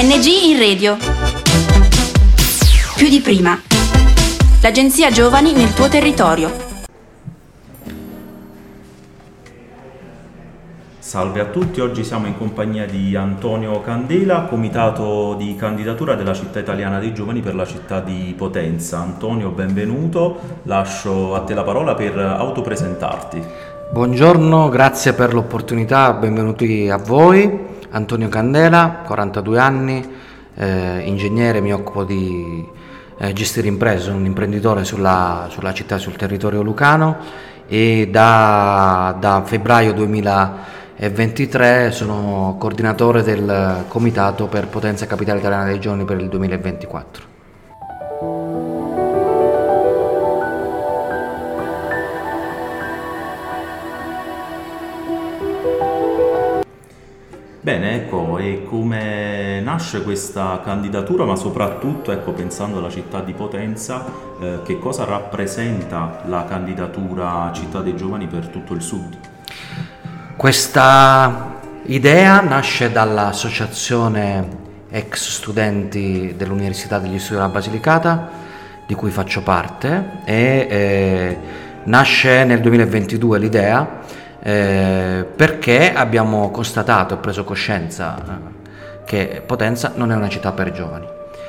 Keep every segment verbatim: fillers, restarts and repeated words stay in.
A N G in radio. Più di prima. L'agenzia Giovani nel tuo territorio. Salve a tutti, oggi siamo in compagnia di Antonio Candela, comitato di candidatura della città italiana dei giovani per la città di Potenza. Antonio, benvenuto, lascio a te la parola per autopresentarti. Buongiorno, grazie per l'opportunità, benvenuti a voi. Antonio Candela, quarantadue anni, eh, ingegnere, mi occupo di eh, gestire imprese, sono un imprenditore sulla, sulla città, sul territorio lucano e da, da febbraio duemilaventitré sono coordinatore del comitato per Potenza Capitale Italiana dei Giovani per il duemilaventiquattro. Bene, ecco, e come nasce questa candidatura, ma soprattutto, ecco, pensando alla città di Potenza, eh, che cosa rappresenta la candidatura Città dei Giovani per tutto il Sud? Questa idea nasce dall'associazione ex studenti dell'Università degli Studi della Basilicata, di cui faccio parte, e eh, nasce nel duemilaventidue l'idea eh, perché abbiamo constatato e preso coscienza eh, che Potenza non è una città per i giovani,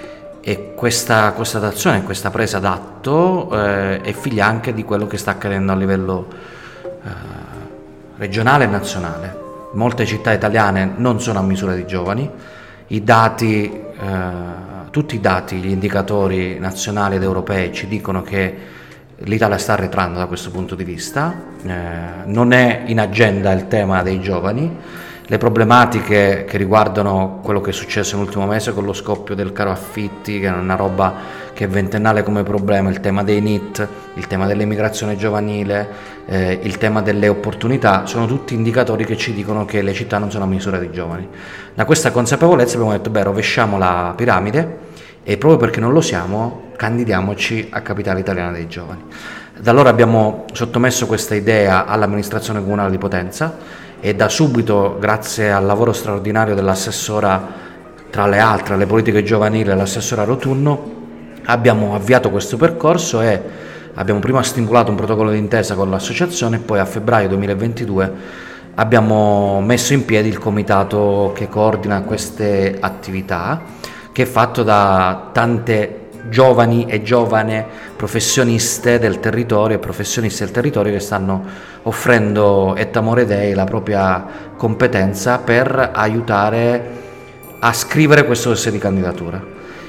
e questa constatazione, questa presa d'atto eh, è figlia anche di quello che sta accadendo a livello eh, regionale e nazionale. Molte città italiane non sono a misura di giovani, i dati, eh, tutti i dati, gli indicatori nazionali ed europei ci dicono che l'Italia sta arretrando da questo punto di vista, eh, non è in agenda il tema dei giovani, le problematiche che riguardano quello che è successo nell'ultimo mese con lo scoppio del caro affitti, che è una roba che è ventennale come problema, il tema dei N I T, il tema dell'immigrazione giovanile, eh, il tema delle opportunità, sono tutti indicatori che ci dicono che le città non sono a misura di giovani. Da questa consapevolezza abbiamo detto, beh, rovesciamo la piramide e proprio perché non lo siamo, candidiamoci a Capitale Italiana dei Giovani. Da allora abbiamo sottomesso questa idea all'amministrazione comunale di Potenza e da subito, grazie al lavoro straordinario dell'assessora, tra le altre, alle politiche giovanili, l'assessora Rotunno, abbiamo avviato questo percorso e abbiamo prima stipulato un protocollo d'intesa con l'associazione e poi a febbraio duemilaventidue abbiamo messo in piedi il comitato che coordina queste attività, che è fatto da tante giovani e giovane professioniste del territorio e professionisti del territorio che stanno offrendo et amore dei la propria competenza per aiutare a scrivere questo dossier di candidatura.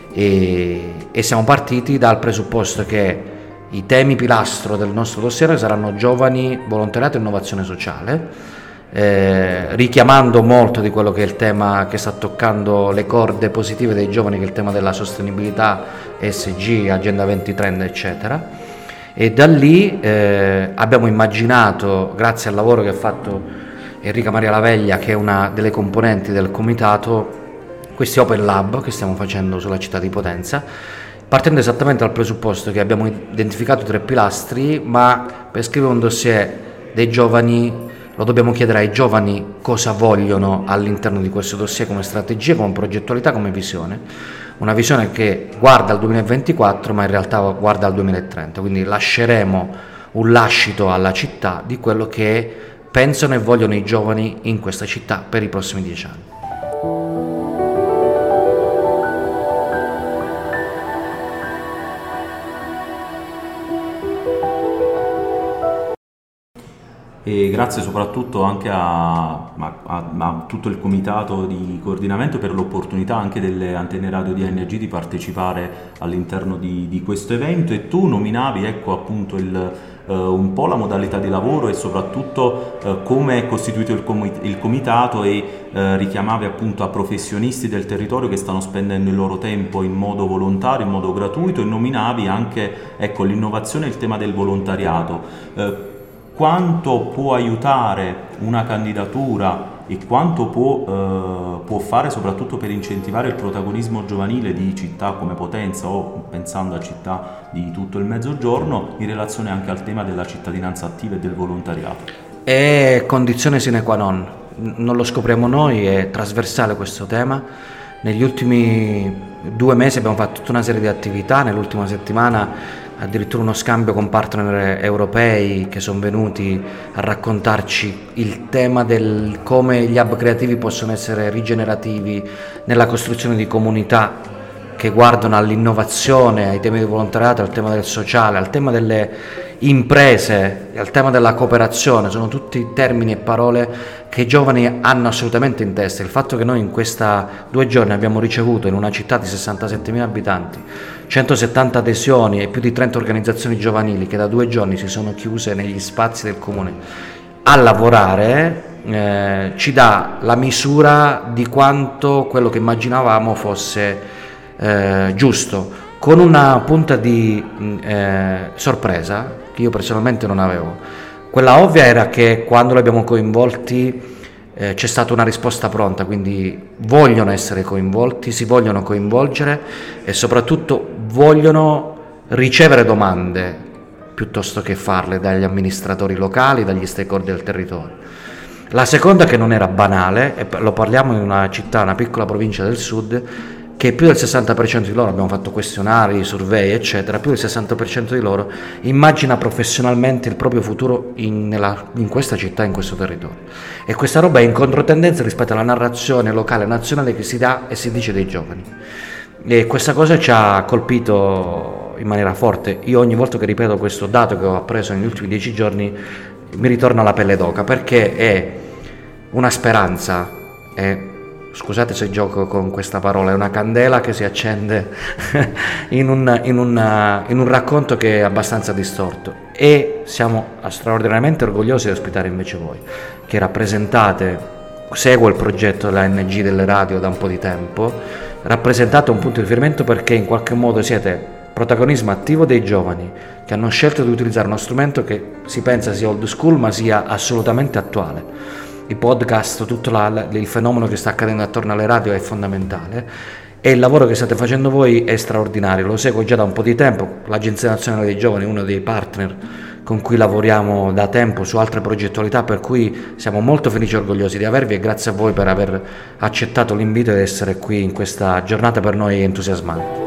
E, e siamo partiti dal presupposto che i temi pilastro del nostro dossier saranno giovani, volontariato e innovazione sociale, Eh, richiamando molto di quello che è il tema che sta toccando le corde positive dei giovani, che è il tema della sostenibilità, E S G, Agenda duemilatrenta, eccetera. E da lì eh, abbiamo immaginato, grazie al lavoro che ha fatto Enrica Maria Laveglia, che è una delle componenti del comitato, questi Open Lab che stiamo facendo sulla città di Potenza, partendo esattamente dal presupposto che abbiamo identificato tre pilastri, ma per scrivere un dossier dei giovani lo dobbiamo chiedere ai giovani cosa vogliono all'interno di questo dossier come strategia, come progettualità, come visione. Una visione che guarda al duemilaventiquattro ma in realtà guarda al duemilatrenta, quindi lasceremo un lascito alla città di quello che pensano e vogliono i giovani in questa città per i prossimi dieci anni. E grazie soprattutto anche a, a, a, a tutto il comitato di coordinamento per l'opportunità anche delle antenne radio di A N G di partecipare all'interno di, di questo evento. E tu nominavi, ecco, appunto il, eh, un po' la modalità di lavoro e soprattutto eh, come è costituito il, com- il comitato e eh, richiamavi appunto a professionisti del territorio che stanno spendendo il loro tempo in modo volontario, in modo gratuito, e nominavi anche, ecco, l'innovazione e il tema del volontariato. Eh, Quanto può aiutare una candidatura e quanto può, eh, può fare soprattutto per incentivare il protagonismo giovanile di città come Potenza o pensando a città di tutto il Mezzogiorno in relazione anche al tema della cittadinanza attiva e del volontariato? È condizione sine qua non, non lo scopriamo noi, è trasversale questo tema. Negli ultimi due mesi abbiamo fatto tutta una serie di attività, nell'ultima settimana addirittura uno scambio con partner europei che sono venuti a raccontarci il tema del come gli hub creativi possono essere rigenerativi nella costruzione di comunità che guardano all'innovazione, ai temi del volontariato, al tema del sociale, al tema delle imprese, al tema della cooperazione. Sono tutti termini e parole che i giovani hanno assolutamente in testa. Il fatto che noi in questa due giorni abbiamo ricevuto in una città di sessantasettemila abitanti centosettanta adesioni e più di trenta organizzazioni giovanili che da due giorni si sono chiuse negli spazi del comune a lavorare, eh, ci dà la misura di quanto quello che immaginavamo fosse eh, giusto, con una punta di eh, sorpresa che io personalmente non avevo. Quella ovvia era che quando li abbiamo coinvolti eh, c'è stata una risposta pronta, quindi vogliono essere coinvolti, si vogliono coinvolgere e soprattutto vogliono ricevere domande piuttosto che farle dagli amministratori locali, dagli stakeholder del territorio. La seconda, che non era banale, e lo parliamo in una città, una piccola provincia del sud, che più del sessanta per cento di loro, abbiamo fatto questionari, survey eccetera, più del sessanta per cento di loro immagina professionalmente il proprio futuro in, nella, in questa città, in questo territorio, e questa roba è in controtendenza rispetto alla narrazione locale e nazionale che si dà e si dice dei giovani, e questa cosa ci ha colpito in maniera forte. Io ogni volta che ripeto questo dato che ho appreso negli ultimi dieci giorni mi ritorna la pelle d'oca, perché è una speranza, è scusate se gioco con questa parola, è una candela che si accende in, un, in, una, in un racconto che è abbastanza distorto, e siamo straordinariamente orgogliosi di ospitare invece voi che rappresentate, seguo il progetto della A N G delle radio da un po' di tempo, rappresentate un punto di riferimento perché in qualche modo siete protagonismo attivo dei giovani che hanno scelto di utilizzare uno strumento che si pensa sia old school ma sia assolutamente attuale. I podcast, tutto la, il fenomeno che sta accadendo attorno alle radio è fondamentale, e il lavoro che state facendo voi è straordinario. Lo seguo già da un po' di tempo, l'Agenzia Nazionale dei Giovani è uno dei partner con cui lavoriamo da tempo su altre progettualità, per cui siamo molto felici e orgogliosi di avervi, e grazie a voi per aver accettato l'invito ed essere qui in questa giornata per noi entusiasmante.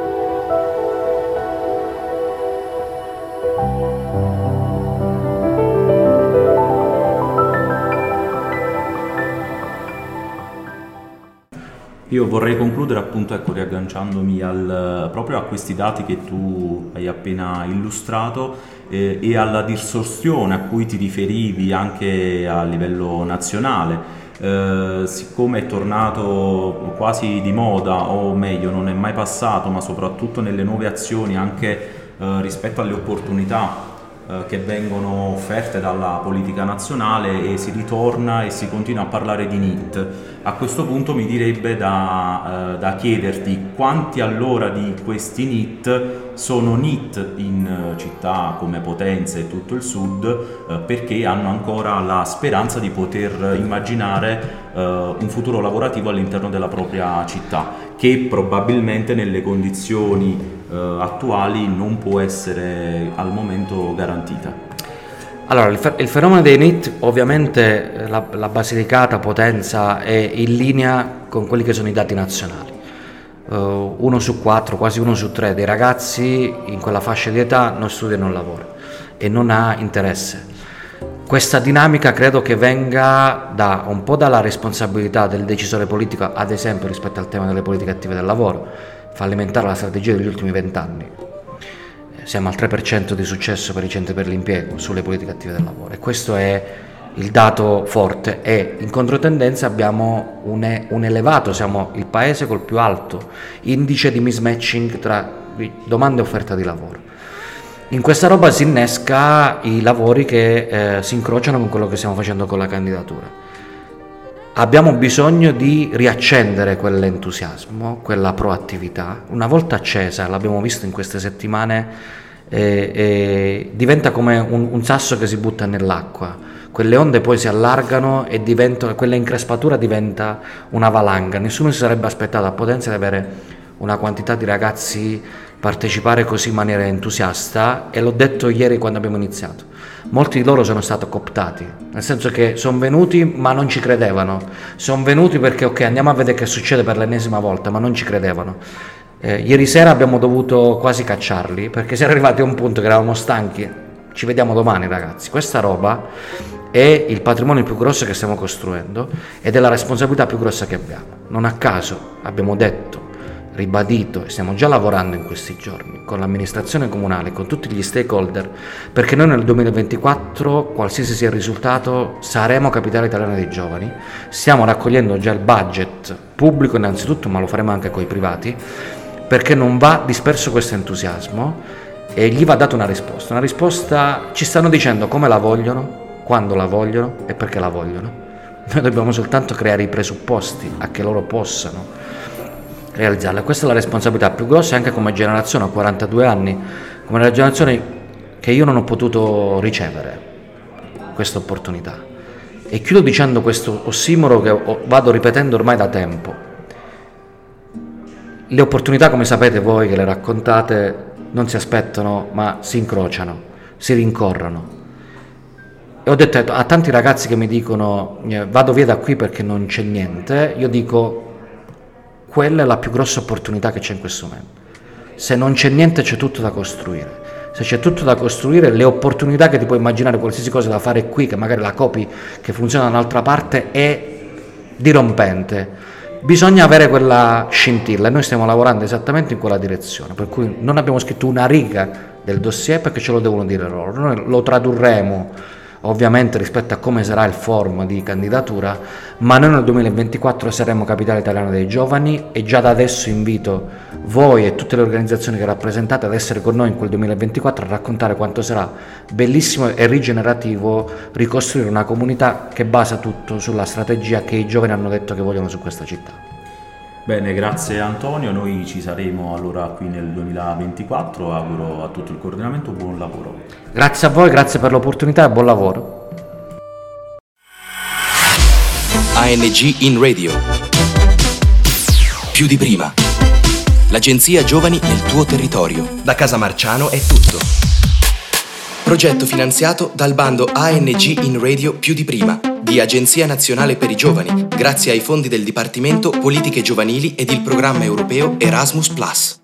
Io vorrei concludere appunto, ecco, riagganciandomi al, proprio a questi dati che tu hai appena illustrato eh, e alla distorsione a cui ti riferivi anche a livello nazionale. Eh, siccome è tornato quasi di moda, o meglio non è mai passato, ma soprattutto nelle nuove azioni anche eh, rispetto alle opportunità che vengono offerte dalla politica nazionale, e si ritorna e si continua a parlare di N I T. A questo punto mi direbbe da, eh, da chiederti quanti allora di questi N I T sono N I T in città come Potenza e tutto il sud, eh, perché hanno ancora la speranza di poter immaginare eh, un futuro lavorativo all'interno della propria città, che probabilmente nelle condizioni Uh, attuali non può essere al momento garantita. Allora, il, fe- il fenomeno dei N I T, ovviamente la, la Basilicata, Potenza è in linea con quelli che sono i dati nazionali. Uh, uno su quattro, quasi uno su tre dei ragazzi in quella fascia di età non studia e non lavora e non ha interesse. Questa dinamica credo che venga da un po' dalla responsabilità del decisore politico, ad esempio rispetto al tema delle politiche attive del lavoro, fallimentare la strategia degli ultimi vent'anni. Siamo al tre per cento di successo per i centri per l'impiego sulle politiche attive del lavoro, e questo è il dato forte, e in controtendenza abbiamo un, un elevato, siamo il paese col più alto indice di mismatching tra domanda e offerta di lavoro. In questa roba si innesca i lavori che eh, si incrociano con quello che stiamo facendo con la candidatura. Abbiamo bisogno di riaccendere quell'entusiasmo, quella proattività. Una volta accesa, l'abbiamo visto in queste settimane, eh, eh, diventa come un, un sasso che si butta nell'acqua. Quelle onde poi si allargano e diventano, quella increspatura diventa una valanga. Nessuno si sarebbe aspettato a Potenza di avere una quantità di ragazzi partecipare così in maniera entusiasta, e l'ho detto ieri quando abbiamo iniziato. molti di loro sono stati cooptati, nel senso che sono venuti ma non ci credevano, sono venuti perché ok, andiamo a vedere che succede per l'ennesima volta, ma non ci credevano. Eh, ieri sera abbiamo dovuto quasi cacciarli perché si era arrivati a un punto che eravamo stanchi. Ci vediamo domani, ragazzi. Questa roba è il patrimonio più grosso che stiamo costruendo ed è la responsabilità più grossa che abbiamo. Non a caso abbiamo detto, ribadito e stiamo già lavorando in questi giorni con l'amministrazione comunale, con tutti gli stakeholder, perché noi nel duemilaventiquattro, qualsiasi sia il risultato, saremo capitale italiana dei giovani. Stiamo raccogliendo già il budget pubblico innanzitutto, ma lo faremo anche con i privati, perché non va disperso questo entusiasmo e gli va data una risposta. Una risposta, ci stanno dicendo come la vogliono, quando la vogliono e perché la vogliono. Noi dobbiamo soltanto creare i presupposti a che loro possano realizzarla. Questa è la responsabilità più grossa, anche come generazione, ho quarantadue anni, come la generazione che io non ho potuto ricevere questa opportunità. E chiudo dicendo questo ossimoro che vado ripetendo ormai da tempo. Le opportunità, come sapete voi che le raccontate, non si aspettano ma si incrociano, si rincorrono. E ho detto a tanti ragazzi che mi dicono vado via da qui perché non c'è niente, io dico quella è la più grossa opportunità che c'è in questo momento. Se non c'è niente c'è tutto da costruire. Se c'è tutto da costruire, le opportunità che ti puoi immaginare, qualsiasi cosa da fare qui, che magari la copi che funziona da un'altra parte, è dirompente. Bisogna avere quella scintilla e noi stiamo lavorando esattamente in quella direzione, per cui non abbiamo scritto una riga del dossier perché ce lo devono dire loro. Noi lo tradurremo ovviamente rispetto a come sarà il forum di candidatura, ma noi nel duemilaventiquattro saremo capitale italiana dei giovani e già da adesso invito voi e tutte le organizzazioni che rappresentate ad essere con noi in quel duemilaventiquattro a raccontare quanto sarà bellissimo e rigenerativo ricostruire una comunità che basa tutto sulla strategia che i giovani hanno detto che vogliono su questa città. Bene, grazie Antonio, noi ci saremo allora qui nel duemilaventiquattro, auguro a tutto il coordinamento buon lavoro. Grazie a voi, grazie per l'opportunità e buon lavoro. A N G in Radio. Più di prima. L'agenzia Giovani nel tuo territorio. Da Casa Marciano è tutto. Progetto finanziato dal bando A N G in Radio Più di prima di Agenzia Nazionale per i Giovani, grazie ai fondi del Dipartimento Politiche Giovanili ed il programma europeo Erasmus plus.